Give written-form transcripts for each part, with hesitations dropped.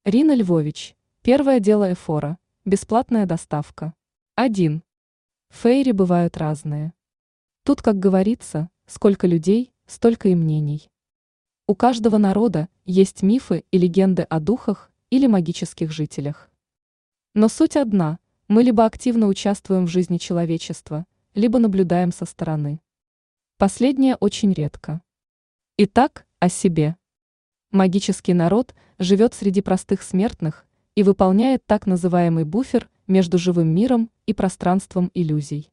Рина Львович. Первое дело Эфора. Бесплатная доставка. 1. Фейри бывают разные. Тут, как говорится, сколько людей, столько и мнений. У каждого народа есть мифы и легенды о духах или магических жителях. Но суть одна: мы либо активно участвуем в жизни человечества, либо наблюдаем со стороны. Последнее очень редко. Итак, о себе. Магический народ живет среди простых смертных и выполняет так называемый буфер между живым миром и пространством иллюзий.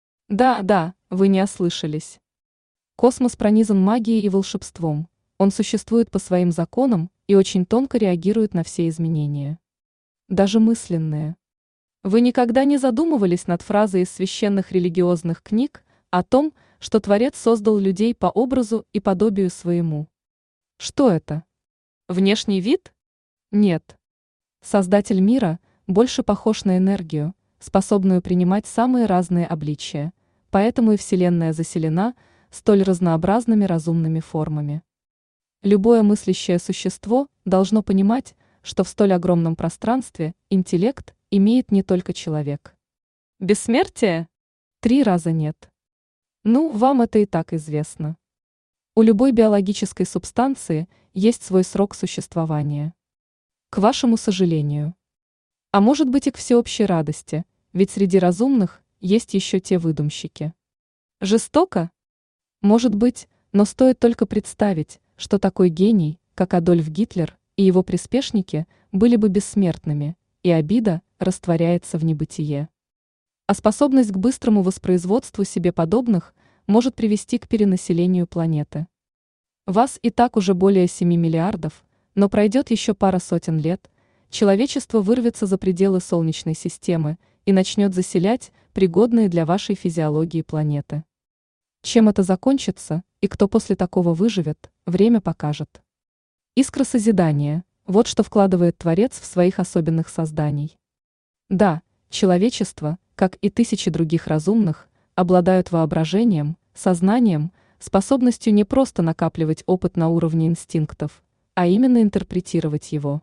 Да, вы не ослышались. Космос пронизан магией и волшебством, он существует по своим законам и очень тонко реагирует на все изменения. Даже мысленные. Вы никогда не задумывались над фразой из священных религиозных книг о том, что Творец создал людей по образу и подобию своему? Что это? Внешний вид? Нет. Создатель мира больше похож на энергию, способную принимать самые разные обличия, поэтому и Вселенная заселена столь разнообразными разумными формами. Любое мыслящее существо должно понимать, что в столь огромном пространстве интеллект имеет не только человек. Бессмертие? 3 раза нет. Ну, вам это и так известно. У любой биологической субстанции есть свой срок существования. К вашему сожалению. А может быть и к всеобщей радости, ведь среди разумных есть еще те выдумщики. Жестоко? Может быть, но стоит только представить, что такой гений, как Адольф Гитлер, и его приспешники были бы бессмертными, и обида растворяется в небытие. А способность к быстрому воспроизводству себе подобных может привести к перенаселению планеты. Вас и так уже более 7 миллиардов, но пройдет еще пара сотен лет, человечество вырвется за пределы Солнечной системы и начнет заселять пригодные для вашей физиологии планеты. Чем это закончится и кто после такого выживет, время покажет. Искра созидания – вот что вкладывает Творец в своих особенных созданий. Да, человечество, как и тысячи других разумных, обладают воображением, сознанием, способностью не просто накапливать опыт на уровне инстинктов, а именно интерпретировать его.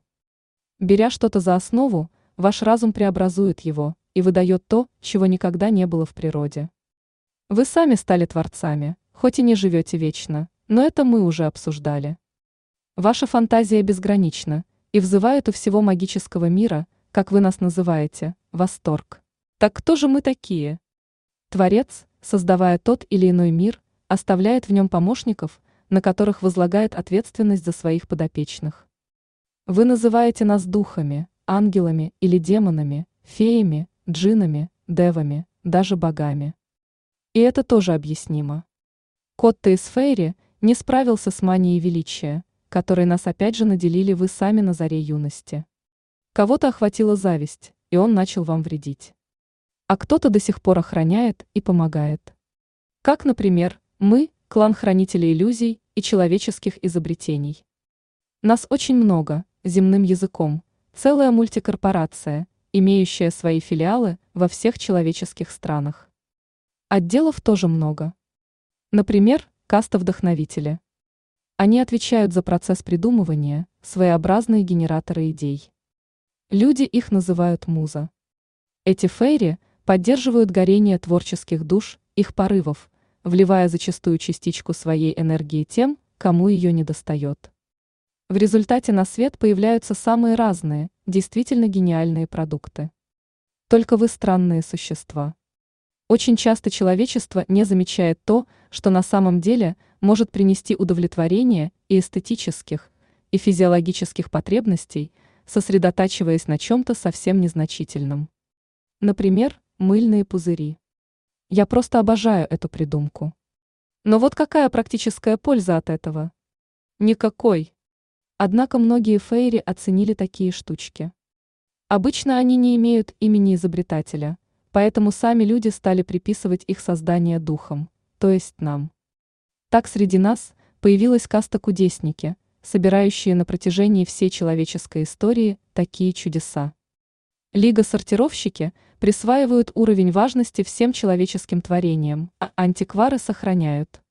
Беря что-то за основу, ваш разум преобразует его и выдает то, чего никогда не было в природе. Вы сами стали творцами, хоть и не живете вечно, но это мы уже обсуждали. Ваша фантазия безгранична и вызывает у всего магического мира, как вы нас называете, восторг. Так кто же мы такие? Творец, создавая тот или иной мир, оставляет в нем помощников, на которых возлагает ответственность за своих подопечных. Вы называете нас духами, ангелами или демонами, феями, джиннами, девами, даже богами. И это тоже объяснимо. Котто из Фейри не справился с манией величия, которой нас опять же наделили вы сами на заре юности. Кого-то охватила зависть, и он начал вам вредить. А кто-то до сих пор охраняет и помогает. Как, например, мы, клан хранителей иллюзий и человеческих изобретений. Нас очень много, земным языком, целая мультикорпорация, имеющая свои филиалы во всех человеческих странах. Отделов тоже много. Например, каста-вдохновители. Они отвечают за процесс придумывания, своеобразные генераторы идей. Люди их называют муза. Эти фейри поддерживают горение творческих душ, их порывов, вливая зачастую частичку своей энергии тем, кому ее недостает. В результате на свет появляются самые разные, действительно гениальные продукты. Только вы странные существа. Очень часто человечество не замечает то, что на самом деле может принести удовлетворение и эстетических, и физиологических потребностей, сосредотачиваясь на чем-то совсем незначительном. Например, мыльные пузыри. Я просто обожаю эту придумку. Но вот какая практическая польза от этого? Никакой. Однако многие фейри оценили такие штучки. Обычно они не имеют имени изобретателя, поэтому сами люди стали приписывать их создание духам, то есть нам. Так среди нас появилась каста кудесники, собирающие на протяжении всей человеческой истории такие чудеса. Лига-сортировщики присваивают уровень важности всем человеческим творениям, а антиквары сохраняют.